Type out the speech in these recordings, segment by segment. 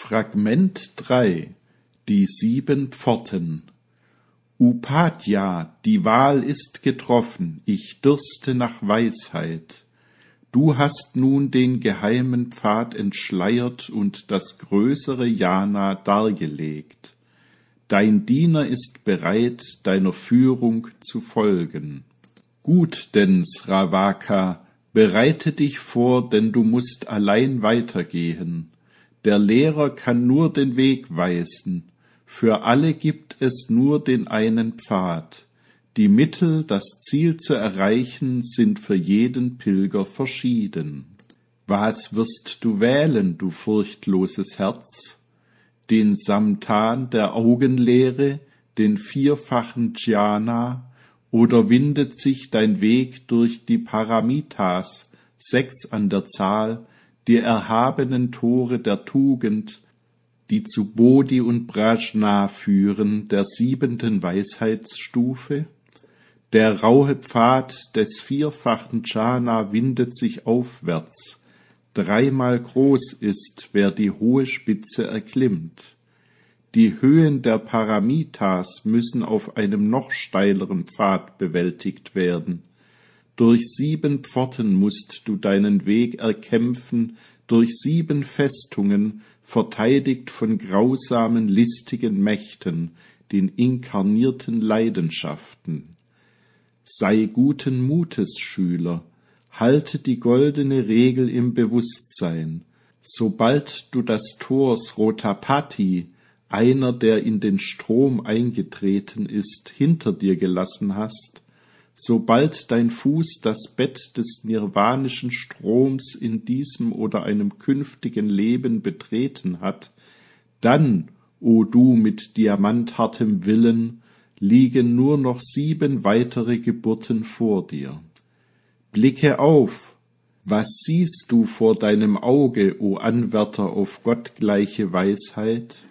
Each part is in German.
Fragment 3 Die 7 Pforten Upadhyaya, die Wahl ist getroffen, ich dürste nach Weisheit. Du hast nun den geheimen Pfad entschleiert und das größere Jhana dargelegt. Dein Diener ist bereit, deiner Führung zu folgen. Gut denn, Sravaka, bereite dich vor, denn du musst allein weitergehen. Der Lehrer kann nur den Weg weisen. Für alle gibt es nur den einen Pfad. Die Mittel, das Ziel zu erreichen, sind für jeden Pilger verschieden. Was wirst du wählen, du furchtloses Herz? Den Samtan der Augenlehre, den vierfachen Jhana, oder windet sich dein Weg durch die Paramitas, 6 an der Zahl, die erhabenen Tore der Tugend, die zu Bodhi und Prajna führen, der 7. Weisheitsstufe? Der raue Pfad des vierfachen Jhana windet sich aufwärts. 3-mal groß ist, wer die hohe Spitze erklimmt. Die Höhen der Paramitas müssen auf einem noch steileren Pfad bewältigt werden. Durch 7 Pforten musst du deinen Weg erkämpfen, durch 7 Festungen, verteidigt von grausamen, listigen Mächten, den inkarnierten Leidenschaften. Sei guten Mutes, Schüler, halte die goldene Regel im Bewusstsein. Sobald du das Tor Srotapati, einer, der in den Strom eingetreten ist, hinter dir gelassen hast, sobald dein Fuß das Bett des nirvanischen Stroms in diesem oder einem künftigen Leben betreten hat, dann, o du mit diamanthartem Willen, liegen nur noch 7 weitere Geburten vor dir. Blicke auf! Was siehst du vor deinem Auge, o Anwärter auf gottgleiche Weisheit?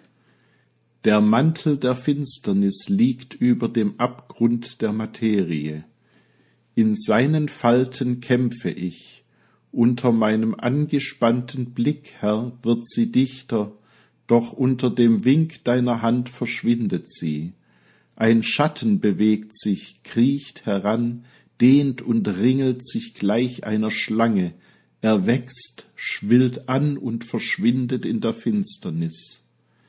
Der Mantel der Finsternis liegt über dem Abgrund der Materie. In seinen Falten kämpfe ich. Unter meinem angespannten Blick, Herr, wird sie dichter, doch unter dem Wink deiner Hand verschwindet sie. Ein Schatten bewegt sich, kriecht heran, dehnt und ringelt sich gleich einer Schlange. Er wächst, schwillt an und verschwindet in der Finsternis.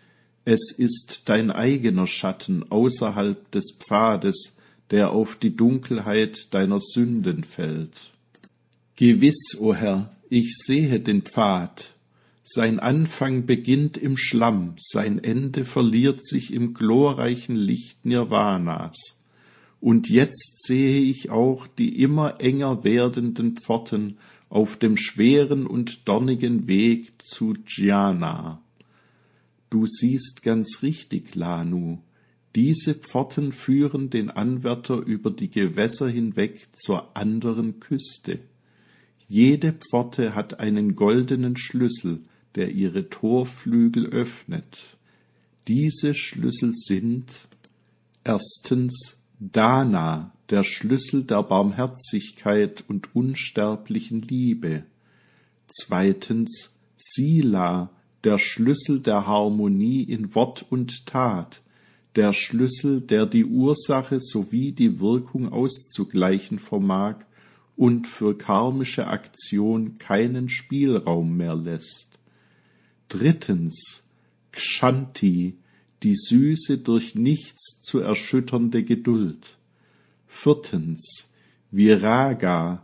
Es ist dein eigener Schatten außerhalb des Pfades, der auf die Dunkelheit deiner Sünden fällt. Gewiss, o Herr, ich sehe den Pfad. Sein Anfang beginnt im Schlamm, sein Ende verliert sich im glorreichen Licht Nirvanas. Und jetzt sehe ich auch die immer enger werdenden Pforten auf dem schweren und dornigen Weg zu Jhana. Du siehst ganz richtig, Lanu. Diese Pforten führen den Anwärter über die Gewässer hinweg zur anderen Küste. Jede Pforte hat einen goldenen Schlüssel, der ihre Torflügel öffnet. Diese Schlüssel sind: erstens Dana, der Schlüssel der Barmherzigkeit und unsterblichen Liebe. Zweitens Sila, der Schlüssel der Harmonie in Wort und Tat, der Schlüssel, der die Ursache sowie die Wirkung auszugleichen vermag und für karmische Aktion keinen Spielraum mehr lässt. Drittens Kshanti, die süße, durch nichts zu erschütternde Geduld. Viertens Viraga,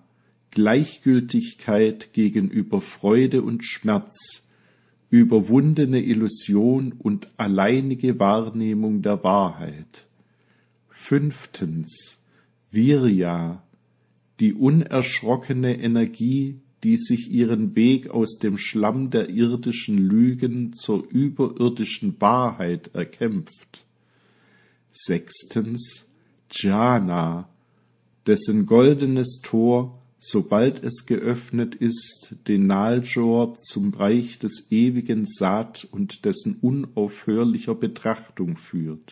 Gleichgültigkeit gegenüber Freude und Schmerz, überwundene Illusion und alleinige Wahrnehmung der Wahrheit. Fünftens Virya, die unerschrockene Energie, die sich ihren Weg aus dem Schlamm der irdischen Lügen zur überirdischen Wahrheit erkämpft. Sechstens Jhana, dessen goldenes Tor, sobald es geöffnet ist, den Naljor zum Reich des ewigen Sat und dessen unaufhörlicher Betrachtung führt.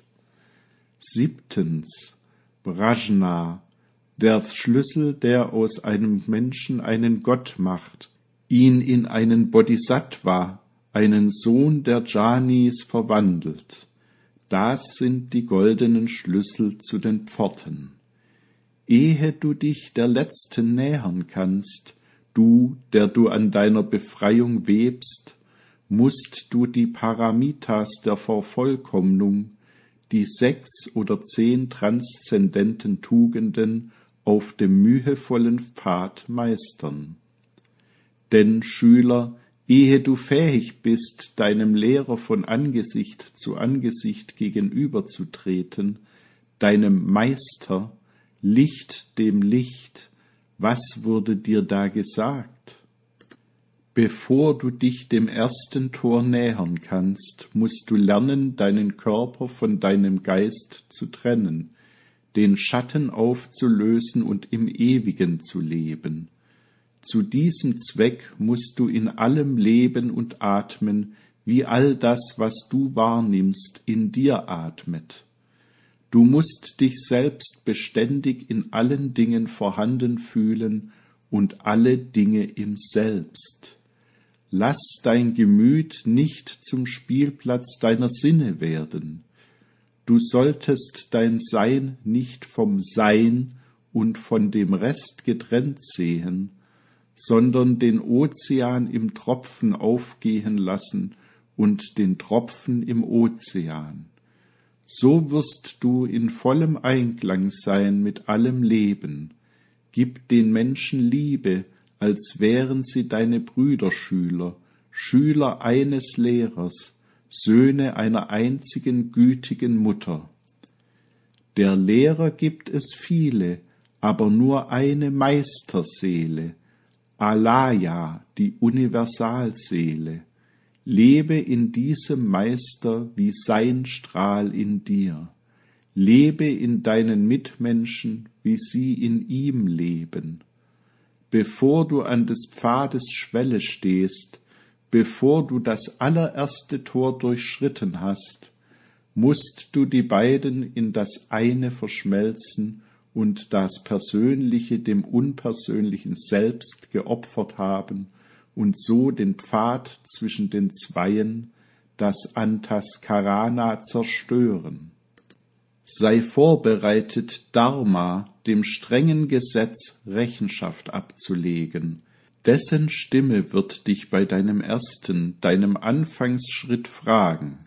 Siebtens Prajna, der Schlüssel, der aus einem Menschen einen Gott macht, ihn in einen Bodhisattva, einen Sohn der Janis verwandelt. Das sind die goldenen Schlüssel zu den Pforten. Ehe du dich der Letzten nähern kannst, du, der du an deiner Befreiung webst, musst du die Paramitas der Vervollkommnung, die 6 oder 10 transzendenten Tugenden auf dem mühevollen Pfad meistern. Denn, Schüler, ehe du fähig bist, deinem Lehrer von Angesicht zu Angesicht gegenüberzutreten, deinem Meister, Licht dem Licht, was wurde dir da gesagt? Bevor du dich dem ersten Tor nähern kannst, musst du lernen, deinen Körper von deinem Geist zu trennen, den Schatten aufzulösen und im Ewigen zu leben. Zu diesem Zweck musst du in allem leben und atmen, wie all das, was du wahrnimmst, in dir atmet. Du musst dich selbst beständig in allen Dingen vorhanden fühlen und alle Dinge im Selbst. Lass dein Gemüt nicht zum Spielplatz deiner Sinne werden. Du solltest dein Sein nicht vom Sein und von dem Rest getrennt sehen, sondern den Ozean im Tropfen aufgehen lassen und den Tropfen im Ozean. So wirst du in vollem Einklang sein mit allem Leben. Gib den Menschen Liebe, als wären sie deine Brüderschüler, Schüler eines Lehrers, Söhne einer einzigen gütigen Mutter. Der Lehrer gibt es viele, aber nur eine Meisterseele, Alaya, die Universalseele. Lebe in diesem Meister wie sein Strahl in dir. Lebe in deinen Mitmenschen, wie sie in ihm leben. Bevor du an des Pfades Schwelle stehst, bevor du das allererste Tor durchschritten hast, musst du die beiden in das eine verschmelzen und das Persönliche dem unpersönlichen Selbst geopfert haben und so den Pfad zwischen den Zweien, das Antaskarana, zerstören. Sei vorbereitet, Dharma, dem strengen Gesetz Rechenschaft abzulegen. Dessen Stimme wird dich bei deinem deinem Anfangsschritt fragen.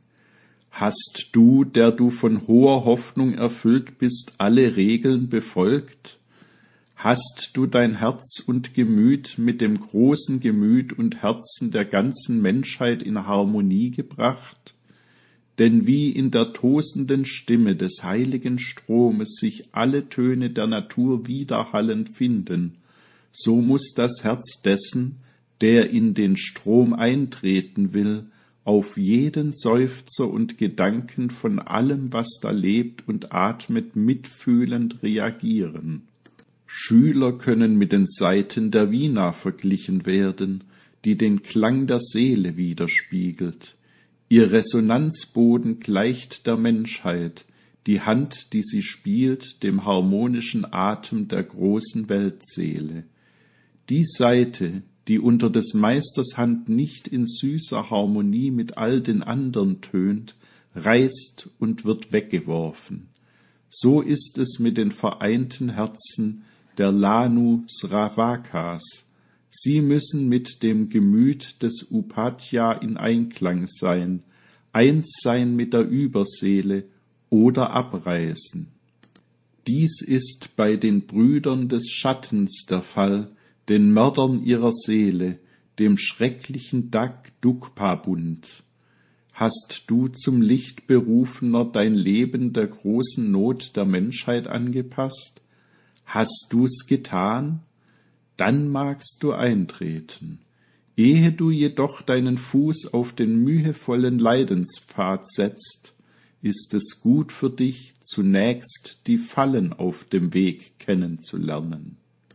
Hast du, der du von hoher Hoffnung erfüllt bist, alle Regeln befolgt? Hast du dein Herz und Gemüt mit dem großen Gemüt und Herzen der ganzen Menschheit in Harmonie gebracht? Denn wie in der tosenden Stimme des heiligen Stromes sich alle Töne der Natur widerhallend finden, so muß das Herz dessen, der in den Strom eintreten will, auf jeden Seufzer und Gedanken von allem, was da lebt und atmet, mitfühlend reagieren. Schüler können mit den Saiten der Vina verglichen werden, die den Klang der Seele widerspiegelt. Ihr Resonanzboden gleicht der Menschheit, die Hand, die sie spielt, dem harmonischen Atem der großen Weltseele. Die Saite, die unter des Meisters Hand nicht in süßer Harmonie mit all den andern tönt, reißt und wird weggeworfen. So ist es mit den vereinten Herzen der Lanu Sravakas. Sie müssen mit dem Gemüt des Upadhyaya in Einklang sein, eins sein mit der Überseele oder abreißen. Dies ist bei den Brüdern des Schattens der Fall, den Mördern ihrer Seele, dem schrecklichen Dukpa-Bund. Hast du zum Licht berufener dein Leben der großen Not der Menschheit angepasst? Hast du's getan? Dann magst du eintreten. Ehe du jedoch deinen Fuß auf den mühevollen Leidenspfad setzt, ist es gut für dich, zunächst die Fallen auf dem Weg kennenzulernen.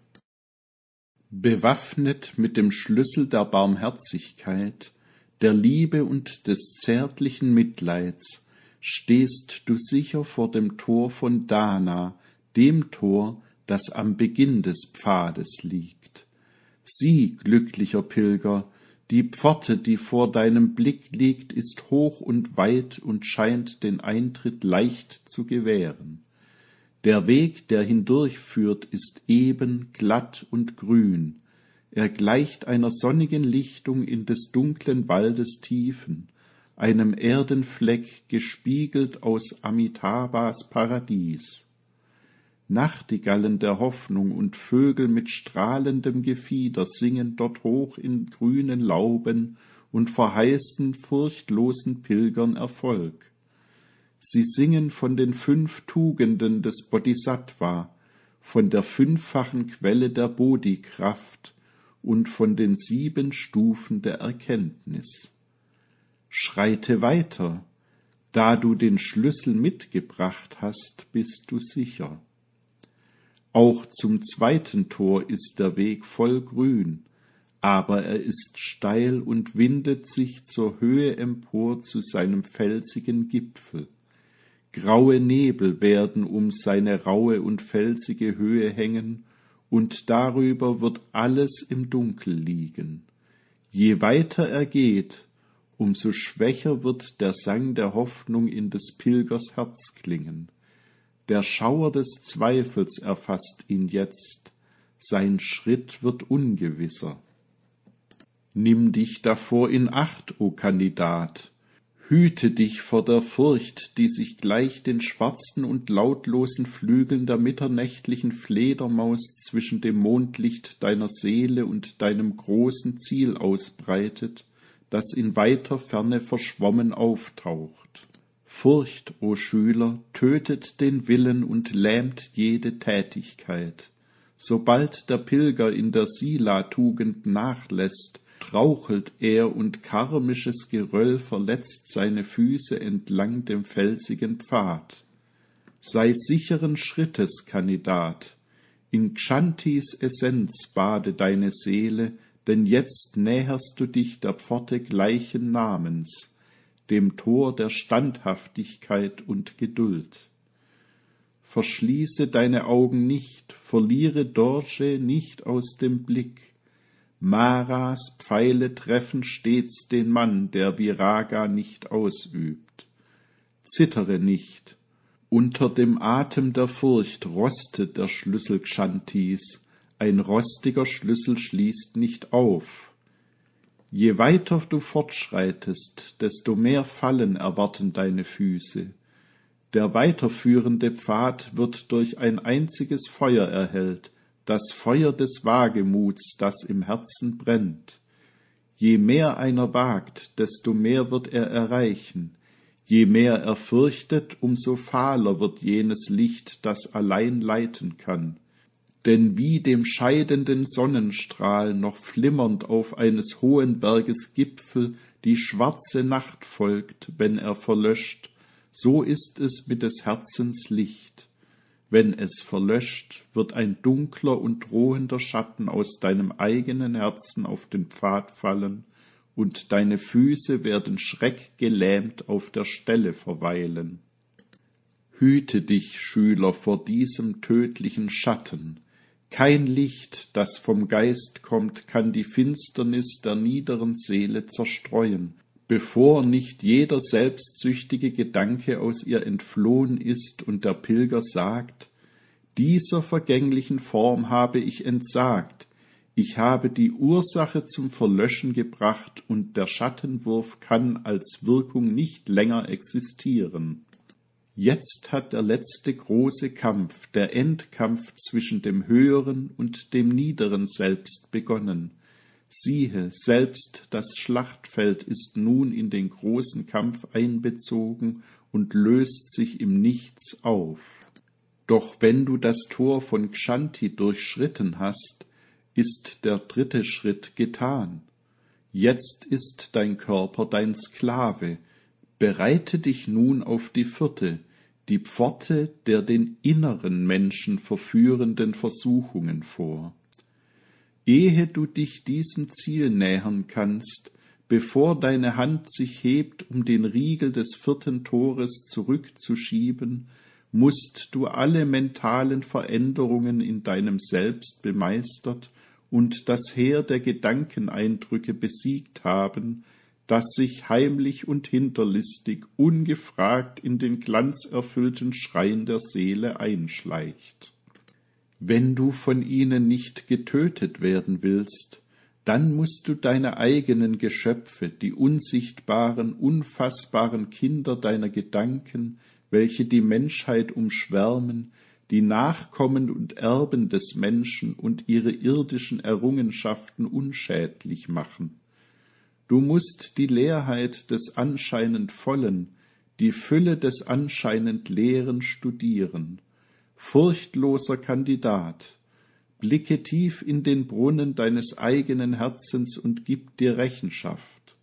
Bewaffnet mit dem Schlüssel der Barmherzigkeit, der Liebe und des zärtlichen Mitleids, stehst du sicher vor dem Tor von Dana, dem Tor, das am Beginn des Pfades liegt. Sieh, glücklicher Pilger, Die Pforte, die vor deinem Blick liegt, ist hoch und weit und scheint den Eintritt leicht zu gewähren. Der Weg, der hindurchführt, ist eben, glatt und grün. Er gleicht einer sonnigen Lichtung in des dunklen Waldes Tiefen, einem Erdenfleck gespiegelt aus Amitabhas Paradies. Nachtigallen der Hoffnung und Vögel mit strahlendem Gefieder singen dort hoch in grünen Lauben und verheißen furchtlosen Pilgern Erfolg. Sie singen von den 5 Tugenden des Bodhisattva, von der 5-fachen Quelle der Bodhi-Kraft und von den 7 Stufen der Erkenntnis. Schreite weiter, da du den Schlüssel mitgebracht hast, bist du sicher. Auch zum 2. Tor ist der Weg voll Grün, aber er ist steil und windet sich zur Höhe empor zu seinem felsigen Gipfel. Graue Nebel werden um seine raue und felsige Höhe hängen, und darüber wird alles im Dunkel liegen. Je weiter er geht, umso schwächer wird der Sang der Hoffnung in des Pilgers Herz klingen. Der Schauer des Zweifels erfasst ihn jetzt, sein Schritt wird ungewisser. Nimm dich davor in Acht, o Kandidat, hüte dich vor der Furcht, die sich gleich den schwarzen und lautlosen Flügeln der mitternächtlichen Fledermaus zwischen dem Mondlicht deiner Seele und deinem großen Ziel ausbreitet, das in weiter Ferne verschwommen auftaucht. Furcht, o Schüler, tötet den Willen und lähmt jede Tätigkeit. Sobald der Pilger in der Sila-Tugend nachlässt, strauchelt er und karmisches Geröll verletzt seine Füße entlang dem felsigen Pfad. Sei sicheren Schrittes, Kandidat, in Kshantis Essenz bade deine Seele, denn jetzt näherst du dich der Pforte gleichen Namens, dem Tor der Standhaftigkeit und Geduld. Verschließe deine Augen nicht, verliere Dorje nicht aus dem Blick. Maras Pfeile treffen stets den Mann, der Viraga nicht ausübt. Zittere nicht, unter dem Atem der Furcht rostet der Schlüssel Kshantis, ein rostiger Schlüssel schließt nicht auf. Je weiter du fortschreitest, desto mehr Fallen erwarten deine Füße. Der weiterführende Pfad wird durch ein einziges Feuer erhellt, das Feuer des Wagemuts, das im Herzen brennt. Je mehr einer wagt, desto mehr wird er erreichen. Je mehr er fürchtet, umso fahler wird jenes Licht, das allein leiten kann. Denn wie dem scheidenden Sonnenstrahl noch flimmernd auf eines hohen Berges Gipfel die schwarze Nacht folgt, wenn er verlöscht, so ist es mit des Herzens Licht. Wenn es verlöscht, wird ein dunkler und drohender Schatten aus deinem eigenen Herzen auf den Pfad fallen, und deine Füße werden schreckgelähmt auf der Stelle verweilen. Hüte dich, Schüler, vor diesem tödlichen Schatten. Kein Licht, das vom Geist kommt, kann die Finsternis der niederen Seele zerstreuen, bevor nicht jeder selbstsüchtige Gedanke aus ihr entflohen ist und der Pilger sagt: Dieser vergänglichen Form habe ich entsagt, ich habe die Ursache zum Verlöschen gebracht und der Schattenwurf kann als Wirkung nicht länger existieren. Jetzt hat der letzte große Kampf, der Endkampf zwischen dem höheren und dem niederen Selbst begonnen. Siehe, selbst das Schlachtfeld ist nun in den großen Kampf einbezogen und löst sich im Nichts auf. Doch wenn du das Tor von Kshanti durchschritten hast, ist der 3. Schritt getan. Jetzt ist dein Körper dein Sklave. Bereite dich nun auf die 4., die Pforte der den inneren Menschen verführenden Versuchungen vor. Ehe du dich diesem Ziel nähern kannst, bevor deine Hand sich hebt, um den Riegel des 4. Tores zurückzuschieben, musst du alle mentalen Veränderungen in deinem Selbst bemeistert und das Heer der Gedankeneindrücke besiegt haben, das sich heimlich und hinterlistig, ungefragt in den glanzerfüllten Schrein der Seele einschleicht. Wenn du von ihnen nicht getötet werden willst, dann musst du deine eigenen Geschöpfe, die unsichtbaren, unfassbaren Kinder deiner Gedanken, welche die Menschheit umschwärmen, die Nachkommen und Erben des Menschen und ihre irdischen Errungenschaften unschädlich machen. Du musst die Leerheit des anscheinend Vollen, die Fülle des anscheinend Leeren studieren. Furchtloser Kandidat, blicke tief in den Brunnen deines eigenen Herzens und gib dir Rechenschaft.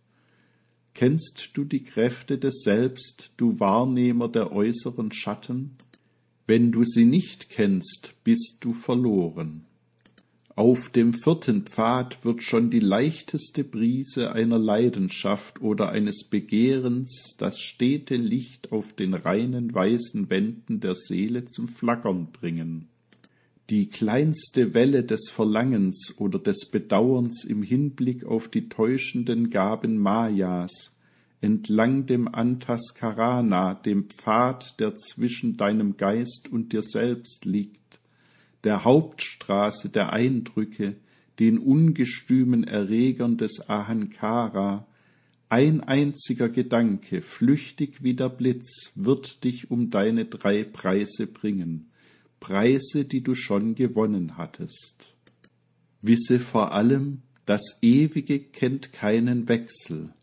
Kennst du die Kräfte des Selbst, du Wahrnehmer der äußeren Schatten? Wenn du sie nicht kennst, bist du verloren. Auf dem 4. Pfad wird schon die leichteste Brise einer Leidenschaft oder eines Begehrens das stete Licht auf den reinen weißen Wänden der Seele zum Flackern bringen. Die kleinste Welle des Verlangens oder des Bedauerns im Hinblick auf die täuschenden Gaben Mayas, entlang dem Antaskarana, dem Pfad, der zwischen deinem Geist und dir selbst liegt, der Hauptstraße der Eindrücke, den ungestümen Erregern des Ahankara, ein einziger Gedanke, flüchtig wie der Blitz, wird dich um deine 3 Preise bringen, Preise, die du schon gewonnen hattest. Wisse vor allem, das Ewige kennt keinen Wechsel.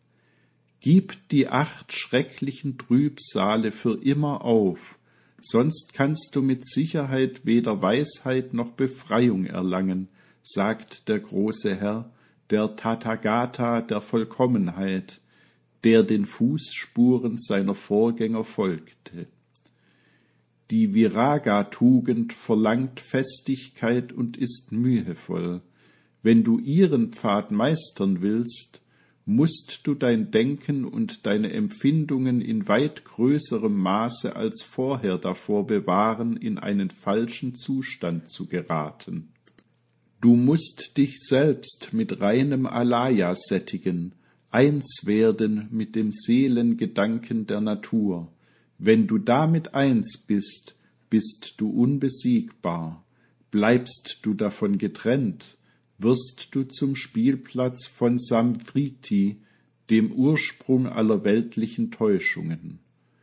Gib die 8 schrecklichen Trübsale für immer auf, sonst kannst du mit Sicherheit weder Weisheit noch Befreiung erlangen, sagt der große Herr, der Tathagata der Vollkommenheit, der den Fußspuren seiner Vorgänger folgte. Die Viraga-Tugend verlangt Festigkeit und ist mühevoll. Wenn du ihren Pfad meistern willst, musst du dein Denken und deine Empfindungen in weit größerem Maße als vorher davor bewahren, in einen falschen Zustand zu geraten. Du musst dich selbst mit reinem Alaya sättigen, eins werden mit dem Seelengedanken der Natur. Wenn du damit eins bist, bist du unbesiegbar. Bleibst du davon getrennt, wirst du zum Spielplatz von Samvriti, dem Ursprung aller weltlichen Täuschungen.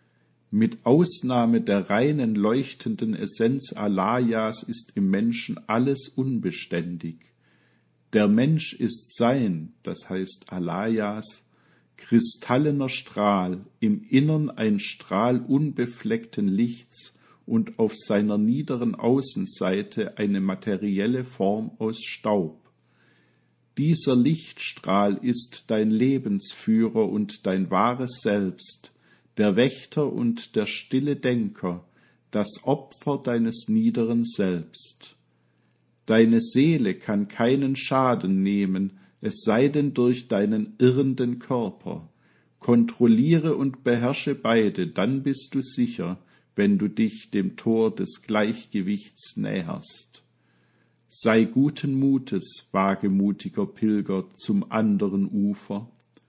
Mit Ausnahme der reinen leuchtenden Essenz Alayas ist im Menschen alles unbeständig. Der Mensch ist sein, das heißt Alayas, kristallener Strahl, im Innern ein Strahl unbefleckten Lichts und auf seiner niederen Außenseite eine materielle Form aus Staub. Dieser Lichtstrahl ist dein Lebensführer und dein wahres Selbst, der Wächter und der stille Denker, das Opfer deines niederen Selbst. Deine Seele kann keinen Schaden nehmen, es sei denn durch deinen irrenden Körper. Kontrolliere und beherrsche beide, dann bist du sicher, wenn du dich dem Tor des Gleichgewichts näherst. Sei guten Mutes, wagemutiger Pilger, zum anderen Ufer.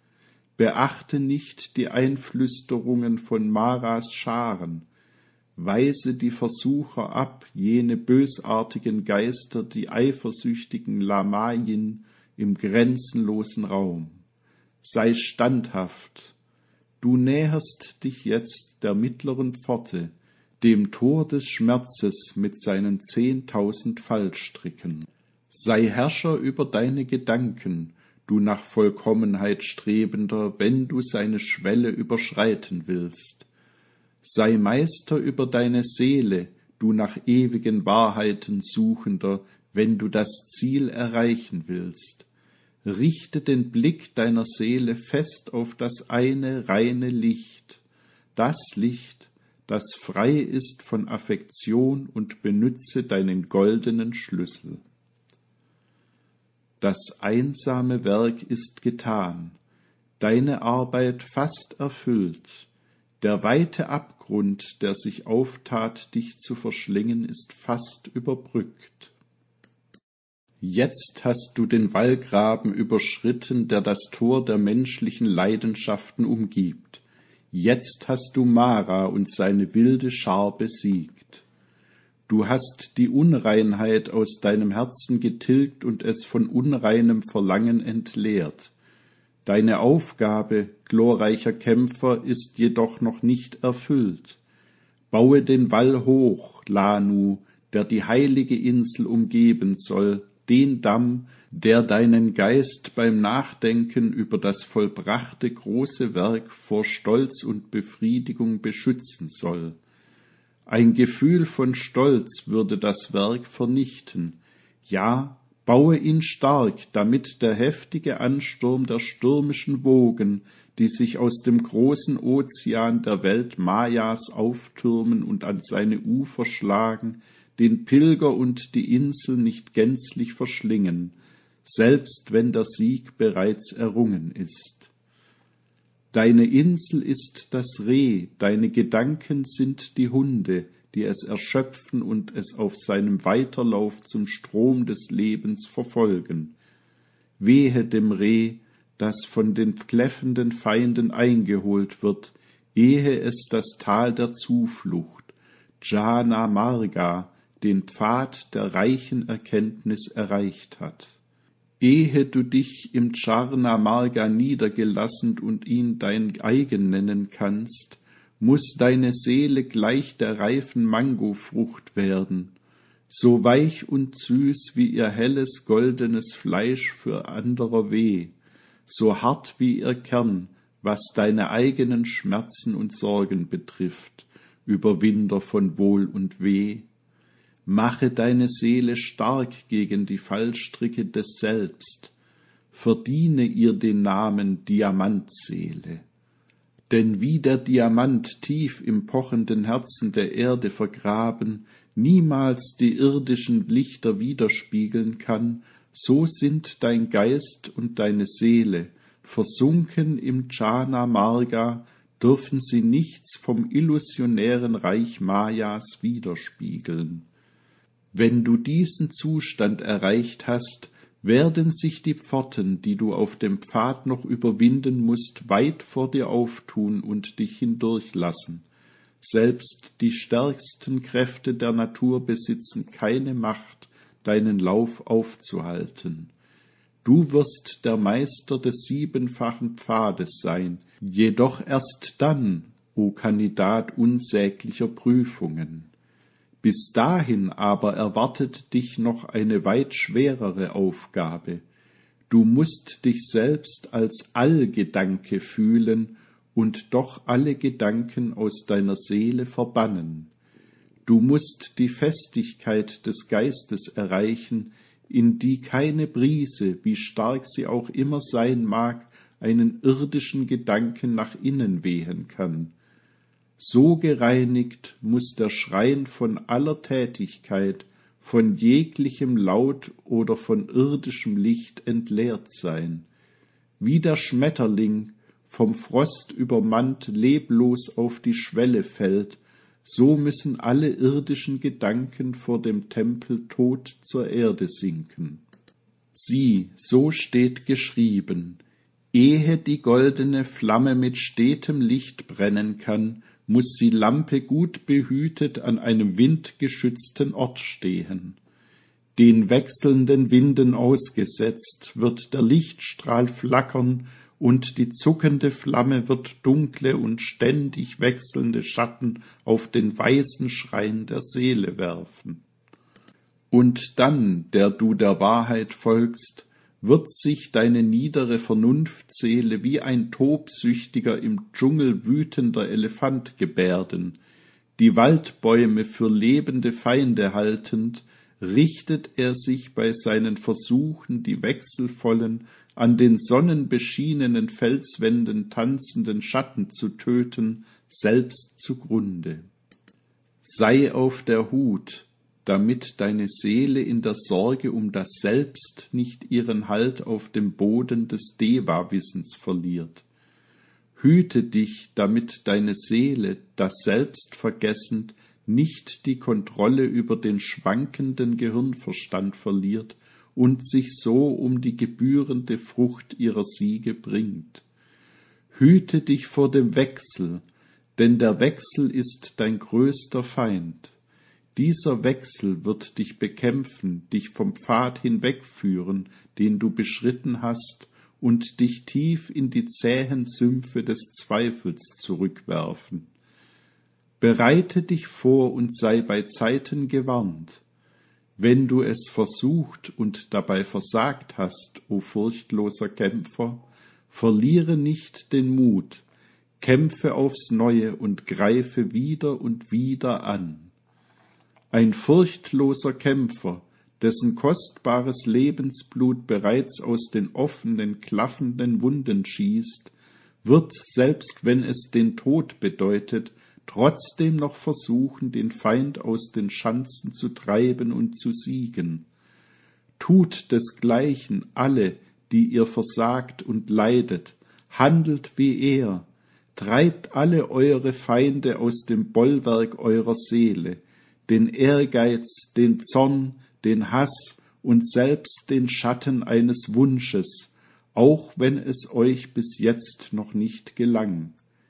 Beachte nicht die Einflüsterungen von Maras Scharen, weise die Versucher ab, jene bösartigen Geister, die eifersüchtigen Lamayin im grenzenlosen Raum. Sei standhaft, du näherst dich jetzt der mittleren Pforte, dem Tor des Schmerzes mit seinen 10.000 Fallstricken. Sei Herrscher über deine Gedanken, du nach Vollkommenheit Strebender, wenn du seine Schwelle überschreiten willst. Sei Meister über deine Seele, du nach ewigen Wahrheiten Suchender, wenn du das Ziel erreichen willst. Richte den Blick deiner Seele fest auf das eine reine Licht, das Licht, das frei ist von Affektion, und benütze deinen goldenen Schlüssel. Das einsame Werk ist getan, deine Arbeit fast erfüllt, der weite Abgrund, der sich auftat, dich zu verschlingen, ist fast überbrückt. Jetzt hast du den Wallgraben überschritten, der das Tor der menschlichen Leidenschaften umgibt. Jetzt hast du Mara und seine wilde Schar besiegt. Du hast die Unreinheit aus deinem Herzen getilgt und es von unreinem Verlangen entleert. Deine Aufgabe, glorreicher Kämpfer, ist jedoch noch nicht erfüllt. Baue den Wall hoch, Lanu, der die heilige Insel umgeben soll, den Damm, der deinen Geist beim Nachdenken über das vollbrachte große Werk vor Stolz und Befriedigung beschützen soll. Ein Gefühl von Stolz würde das Werk vernichten. Ja, baue ihn stark, damit der heftige Ansturm der stürmischen Wogen, die sich aus dem großen Ozean der Welt Mayas auftürmen und an seine Ufer schlagen, den Pilger und die Insel nicht gänzlich verschlingen, selbst wenn der Sieg bereits errungen ist. Deine Insel ist das Reh, deine Gedanken sind die Hunde, die es erschöpfen und es auf seinem Weiterlauf zum Strom des Lebens verfolgen. Wehe dem Reh, das von den kläffenden Feinden eingeholt wird, ehe es das Tal der Zuflucht, Jhana Marga, den Pfad der reichen Erkenntnis erreicht hat. Ehe du dich im Jhana Marga niedergelassen und ihn dein eigen nennen kannst, muß deine Seele gleich der reifen Mangofrucht werden, so weich und süß wie ihr helles goldenes Fleisch für anderer weh, so hart wie ihr Kern, was deine eigenen Schmerzen und Sorgen betrifft, Überwinder von Wohl und Weh. Mache deine Seele stark gegen die Fallstricke des Selbst, verdiene ihr den Namen Diamantseele. Denn wie der Diamant tief im pochenden Herzen der Erde vergraben niemals die irdischen Lichter widerspiegeln kann, so sind dein Geist und deine Seele, versunken im Jhana Marga, dürfen sie nichts vom illusionären Reich Mayas widerspiegeln. Wenn du diesen Zustand erreicht hast, werden sich die Pforten, die du auf dem Pfad noch überwinden musst, weit vor dir auftun und dich hindurchlassen. Selbst die stärksten Kräfte der Natur besitzen keine Macht, deinen Lauf aufzuhalten. Du wirst der Meister des siebenfachen Pfades sein, jedoch erst dann, o Kandidat unsäglicher Prüfungen. Bis dahin aber erwartet dich noch eine weit schwerere Aufgabe. Du mußt dich selbst als Allgedanke fühlen und doch alle Gedanken aus deiner Seele verbannen. Du mußt die Festigkeit des Geistes erreichen, in die keine Brise, wie stark sie auch immer sein mag, einen irdischen Gedanken nach innen wehen kann. So gereinigt muß der Schrein von aller Tätigkeit, von jeglichem Laut oder von irdischem Licht entleert sein. Wie der Schmetterling, vom Frost übermannt, leblos auf die Schwelle fällt, so müssen alle irdischen Gedanken vor dem Tempel tot zur Erde sinken. Sieh, so steht geschrieben: Ehe die goldene Flamme mit stetem Licht brennen kann, muß die Lampe gut behütet an einem windgeschützten Ort stehen. Den wechselnden Winden ausgesetzt, wird der Lichtstrahl flackern, und die zuckende Flamme wird dunkle und ständig wechselnde Schatten auf den weißen Schrein der Seele werfen. Und dann, der du der Wahrheit folgst, wird sich deine niedere Vernunftseele wie ein tobsüchtiger, im Dschungel wütender Elefant gebärden. Die Waldbäume für lebende Feinde haltend, richtet er sich bei seinen Versuchen, die wechselvollen, an den sonnenbeschienenen Felswänden tanzenden Schatten zu töten, selbst zugrunde. Sei auf der Hut, damit deine Seele in der Sorge um das Selbst nicht ihren Halt auf dem Boden des Deva-Wissens verliert. Hüte dich, damit deine Seele, das Selbst vergessend, nicht die Kontrolle über den schwankenden Gehirnverstand verliert und sich so um die gebührende Frucht ihrer Siege bringt. Hüte dich vor dem Wechsel, denn der Wechsel ist dein größter Feind. Dieser Wechsel wird dich bekämpfen, dich vom Pfad hinwegführen, den du beschritten hast, und dich tief in die zähen Sümpfe des Zweifels zurückwerfen. Bereite dich vor und sei bei Zeiten gewarnt. Wenn du es versucht und dabei versagt hast, o furchtloser Kämpfer, verliere nicht den Mut, kämpfe aufs Neue und greife wieder und wieder an. Ein furchtloser Kämpfer, dessen kostbares Lebensblut bereits aus den offenen, klaffenden Wunden schießt, wird, selbst wenn es den Tod bedeutet, trotzdem noch versuchen, den Feind aus den Schanzen zu treiben und zu siegen. Tut desgleichen alle, die ihr versagt und leidet, handelt wie er, treibt alle eure Feinde aus dem Bollwerk eurer Seele, den Ehrgeiz, den Zorn, den Hass und selbst den Schatten eines Wunsches, auch wenn es euch bis jetzt noch nicht gelang.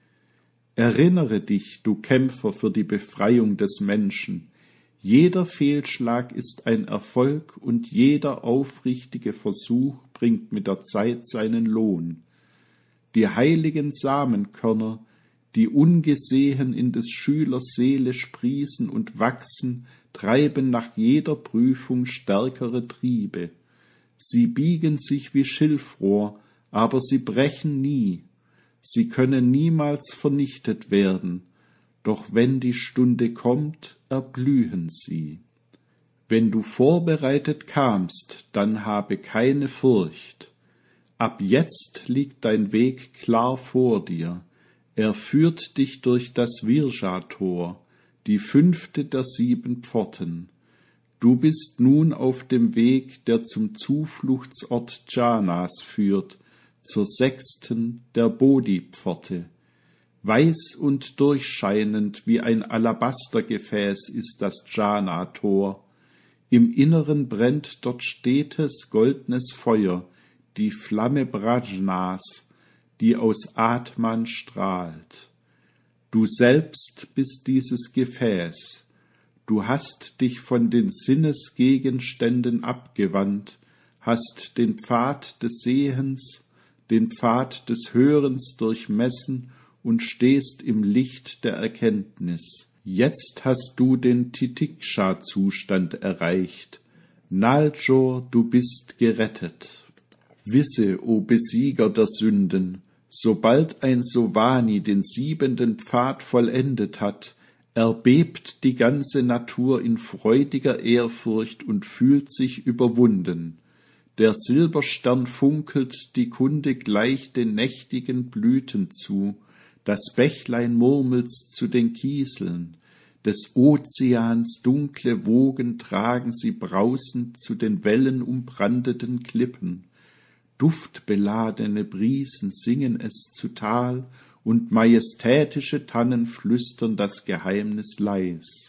Erinnere dich, du Kämpfer für die Befreiung des Menschen, jeder Fehlschlag ist ein Erfolg und jeder aufrichtige Versuch bringt mit der Zeit seinen Lohn. Die heiligen Samenkörner, die ungesehen in des Schülers Seele sprießen und wachsen, treiben nach jeder Prüfung stärkere Triebe. Sie biegen sich wie Schilfrohr, aber sie brechen nie. Sie können niemals vernichtet werden, doch wenn die Stunde kommt, erblühen sie. Wenn du vorbereitet kamst, dann habe keine Furcht. Ab jetzt liegt dein Weg klar vor dir. Er führt dich durch das Virja-Tor, die 5. der 7 Pforten. Du bist nun auf dem Weg, der zum Zufluchtsort Jhanas führt, zur 6. der Bodhi-Pforte. Weiß und durchscheinend wie ein Alabastergefäß ist das Jhana-Tor. Im Inneren brennt dort stetes goldnes Feuer, die Flamme Prajnas, die aus Atman strahlt. Du selbst bist dieses Gefäß. Du hast dich von den Sinnesgegenständen abgewandt, hast den Pfad des Sehens, den Pfad des Hörens durchmessen und stehst im Licht der Erkenntnis. Jetzt hast du den Titiksha-Zustand erreicht. Naljor, du bist gerettet. Wisse, o Besieger der Sünden, sobald ein Sovani den 7. Pfad vollendet hat, erbebt die ganze Natur in freudiger Ehrfurcht und fühlt sich überwunden. Der Silberstern funkelt die Kunde gleich den nächtigen Blüten zu, das Bächlein murmelt zu den Kieseln, des Ozeans dunkle Wogen tragen sie brausend zu den wellenumbrandeten Klippen. Duftbeladene Briesen singen es zu Tal, und majestätische Tannen flüstern das Geheimnis leis.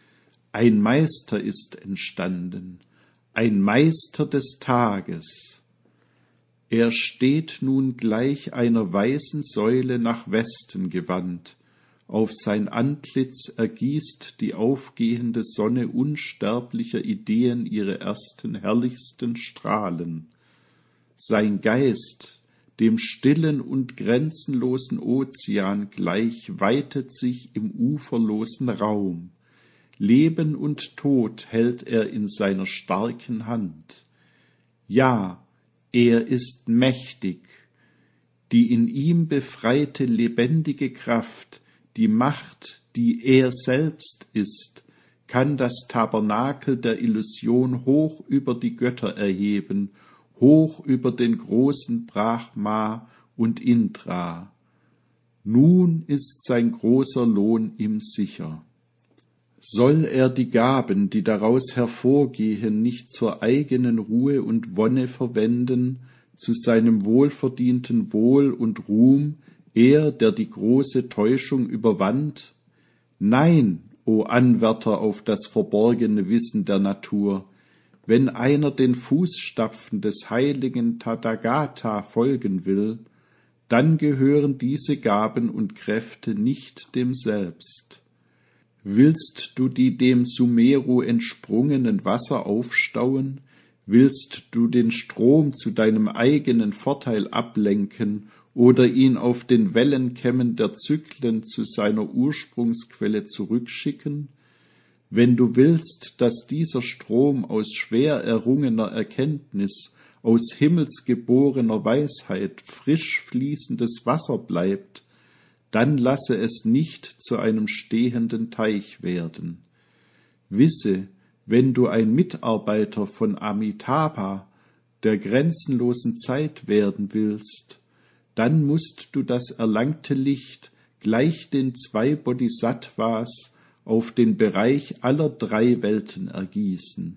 Ein Meister ist entstanden, ein Meister des Tages. Er steht nun gleich einer weißen Säule nach Westen gewandt, auf sein Antlitz ergießt die aufgehende Sonne unsterblicher Ideen ihre ersten herrlichsten Strahlen. Sein Geist, dem stillen und grenzenlosen Ozean gleich, weitet sich im uferlosen Raum. Leben und Tod hält er in seiner starken Hand. Ja, er ist mächtig. Die in ihm befreite lebendige Kraft, die Macht, die er selbst ist, kann das Tabernakel der Illusion hoch über die Götter erheben, hoch über den großen Brahma und Indra. Nun ist sein großer Lohn ihm sicher. Soll er die Gaben, die daraus hervorgehen, nicht zur eigenen Ruhe und Wonne verwenden, zu seinem wohlverdienten Wohl und Ruhm, er, der die große Täuschung überwand? Nein, o Anwärter auf das verborgene Wissen der Natur, wenn einer den Fußstapfen des heiligen Tathagata folgen will, dann gehören diese Gaben und Kräfte nicht dem Selbst. Willst du die dem Sumeru entsprungenen Wasser aufstauen? Willst du den Strom zu deinem eigenen Vorteil ablenken oder ihn auf den Wellenkämmen der Zyklen zu seiner Ursprungsquelle zurückschicken? Wenn du willst, dass dieser Strom aus schwer errungener Erkenntnis, aus himmelsgeborener Weisheit frisch fließendes Wasser bleibt, dann lasse es nicht zu einem stehenden Teich werden. Wisse, wenn du ein Mitarbeiter von Amitabha, der grenzenlosen Zeit werden willst, dann musst du das erlangte Licht gleich den 2 Bodhisattvas auf den Bereich aller 3 Welten ergießen.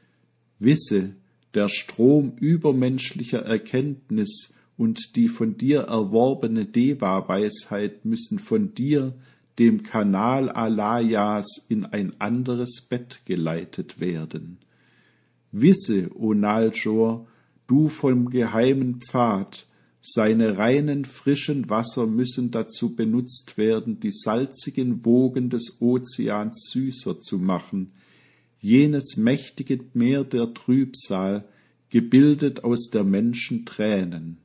Wisse, der Strom übermenschlicher Erkenntnis und die von dir erworbene Deva-Weisheit müssen von dir, dem Kanal Alayas, in ein anderes Bett geleitet werden. Wisse, O Naljor, du vom geheimen Pfad, seine reinen, frischen Wasser müssen dazu benutzt werden, die salzigen Wogen des Ozeans süßer zu machen, jenes mächtige Meer der Trübsal, gebildet aus der Menschen Tränen.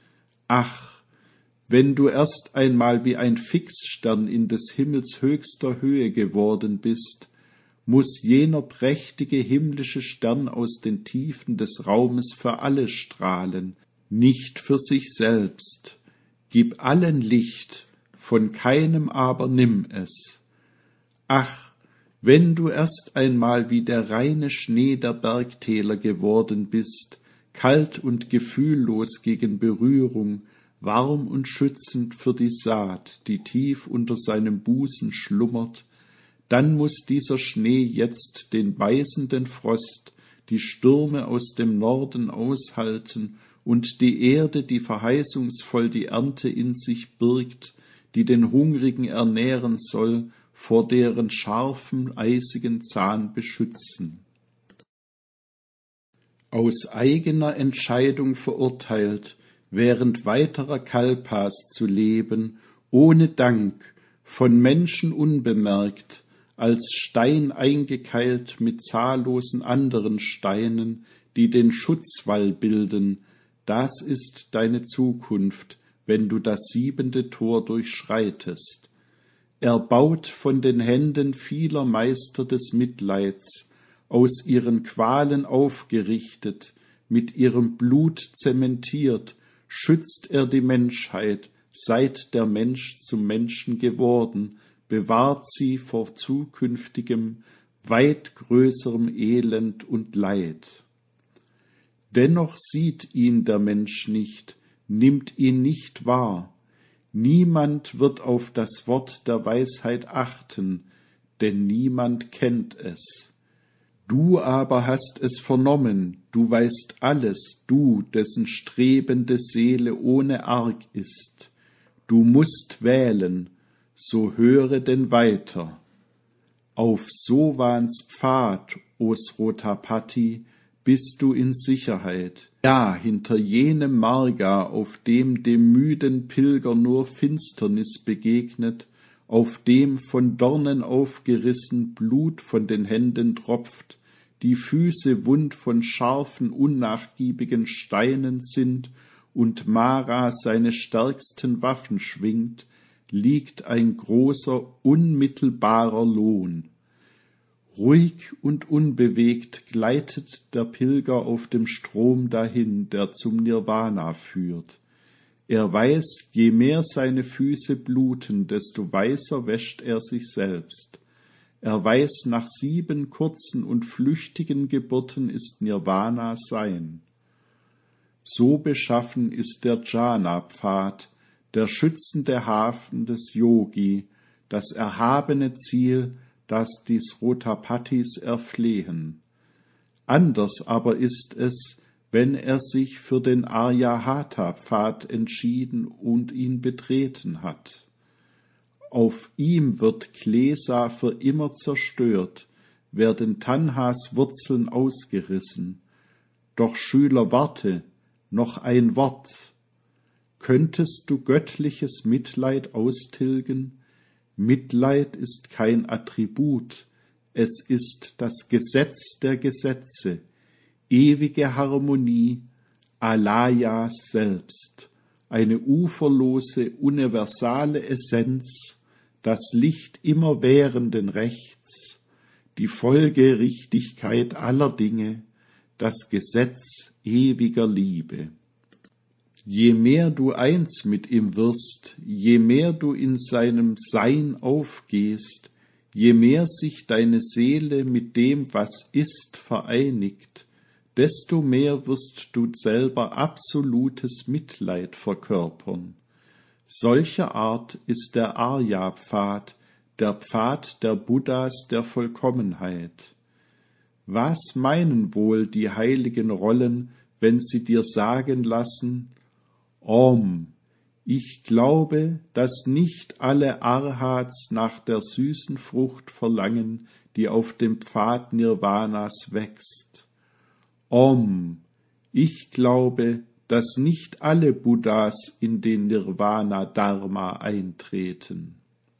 Ach, wenn du erst einmal wie ein Fixstern in des Himmels höchster Höhe geworden bist, muß jener prächtige himmlische Stern aus den Tiefen des Raumes für alle strahlen, nicht für sich selbst. Gib allen Licht, von keinem aber nimm es. Ach, wenn du erst einmal wie der reine Schnee der Bergtäler geworden bist, kalt und gefühllos gegen Berührung, warm und schützend für die Saat, die tief unter seinem Busen schlummert, dann muß dieser Schnee jetzt den beißenden Frost, die Stürme aus dem Norden aushalten und die Erde, die verheißungsvoll die Ernte in sich birgt, die den Hungrigen ernähren soll, vor deren scharfem, eisigen Zahn beschützen. Aus eigener Entscheidung verurteilt, während weiterer Kalpas zu leben, ohne Dank, von Menschen unbemerkt, als Stein eingekeilt mit zahllosen anderen Steinen, die den Schutzwall bilden, das ist deine Zukunft, wenn du das 7. Tor durchschreitest. Erbaut von den Händen vieler Meister des Mitleids, aus ihren Qualen aufgerichtet, mit ihrem Blut zementiert, schützt er die Menschheit, seit der Mensch zum Menschen geworden, bewahrt sie vor zukünftigem, weit größerem Elend und Leid. Dennoch sieht ihn der Mensch nicht, nimmt ihn nicht wahr. Niemand wird auf das Wort der Weisheit achten, denn niemand kennt es. Du aber hast es vernommen, du weißt alles, du, dessen strebende Seele ohne Arg ist. Du musst wählen, so höre denn weiter. Auf Sovans Pfad, o Srotapati, bist du in Sicherheit. Ja, hinter jenem Marga, auf dem müden Pilger nur Finsternis begegnet, auf dem von Dornen aufgerissen Blut von den Händen tropft, die Füße wund von scharfen, unnachgiebigen Steinen sind und Mara seine stärksten Waffen schwingt, liegt ein großer, unmittelbarer Lohn. Ruhig und unbewegt gleitet der Pilger auf dem Strom dahin, der zum Nirvana führt. Er weiß, je mehr seine Füße bluten, desto weißer wäscht er sich selbst. Er weiß, nach 7 kurzen und flüchtigen Geburten ist Nirvana sein. So beschaffen ist der Jhana-Pfad, der schützende Hafen des Yogi, das erhabene Ziel, das die Srotapatis erflehen. Anders aber ist es, wenn er sich für den Aryahata-Pfad entschieden und ihn betreten hat. Auf ihm wird Klesa für immer zerstört, werden Tanhas Wurzeln ausgerissen. Doch Schüler, warte, noch ein Wort. Könntest du göttliches Mitleid austilgen? Mitleid ist kein Attribut, es ist das Gesetz der Gesetze, ewige Harmonie, Alayas selbst, eine uferlose, universale Essenz, das Licht immerwährenden Rechts, die Folgerichtigkeit aller Dinge, das Gesetz ewiger Liebe. Je mehr du eins mit ihm wirst, je mehr du in seinem Sein aufgehst, je mehr sich deine Seele mit dem, was ist, vereinigt, desto mehr wirst du selber absolutes Mitleid verkörpern. Solcher Art ist der Arya-Pfad, der Pfad der Buddhas der Vollkommenheit. Was meinen wohl die heiligen Rollen, wenn sie dir sagen lassen: Om, ich glaube, dass nicht alle Arhats nach der süßen Frucht verlangen, die auf dem Pfad Nirvanas wächst. Om, ich glaube, dass nicht alle Buddhas in den Nirvana-Dharma eintreten.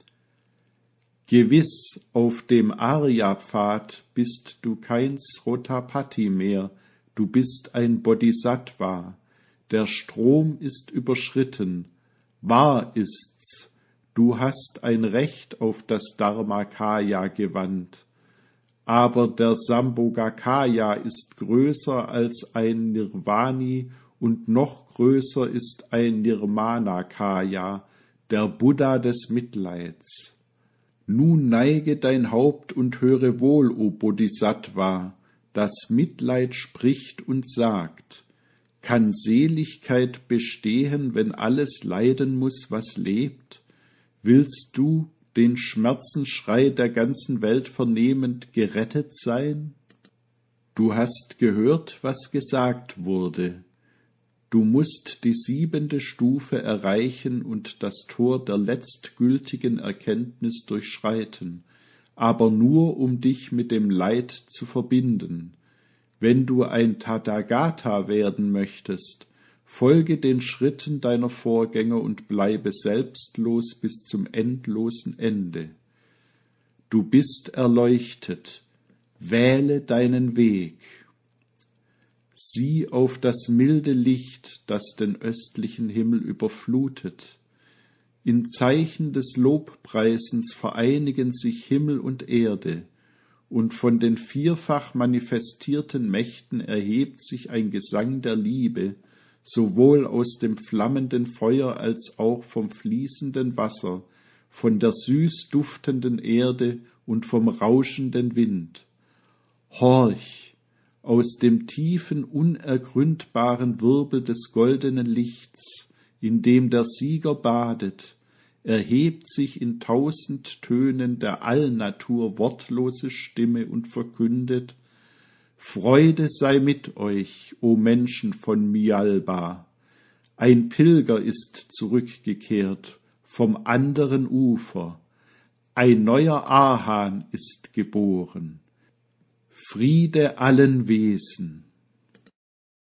Gewiss, auf dem Arya-Pfad bist du kein Srotapati mehr, du bist ein Bodhisattva. Der Strom ist überschritten, wahr ist's, du hast ein Recht auf das Dharmakaya gewandt. Aber der Sambhogakaya ist größer als ein Nirvani und noch größer ist ein Nirmanakaya, der Buddha des Mitleids. Nun neige dein Haupt und höre wohl, o Bodhisattva, das Mitleid spricht und sagt: Kann Seligkeit bestehen, wenn alles leiden muß, was lebt? Willst du, den Schmerzensschrei der ganzen Welt vernehmend, gerettet sein? Du hast gehört, was gesagt wurde. Du musst die 7. Stufe erreichen und das Tor der letztgültigen Erkenntnis durchschreiten, aber nur um dich mit dem Leid zu verbinden. Wenn du ein Tathagata werden möchtest, folge den Schritten deiner Vorgänger und bleibe selbstlos bis zum endlosen Ende. Du bist erleuchtet, wähle deinen Weg. Sieh auf das milde Licht, das den östlichen Himmel überflutet. In Zeichen des Lobpreisens vereinigen sich Himmel und Erde, und von den vierfach manifestierten Mächten erhebt sich ein Gesang der Liebe, sowohl aus dem flammenden Feuer als auch vom fließenden Wasser, von der süß duftenden Erde und vom rauschenden Wind. Horch! Aus dem tiefen, unergründbaren Wirbel des goldenen Lichts, in dem der Sieger badet, erhebt sich in 1000 Tönen der Allnatur wortlose Stimme und verkündet: Freude sei mit euch, o Menschen von Mialba! Ein Pilger ist zurückgekehrt vom anderen Ufer, ein neuer Arhan ist geboren. Friede allen Wesen!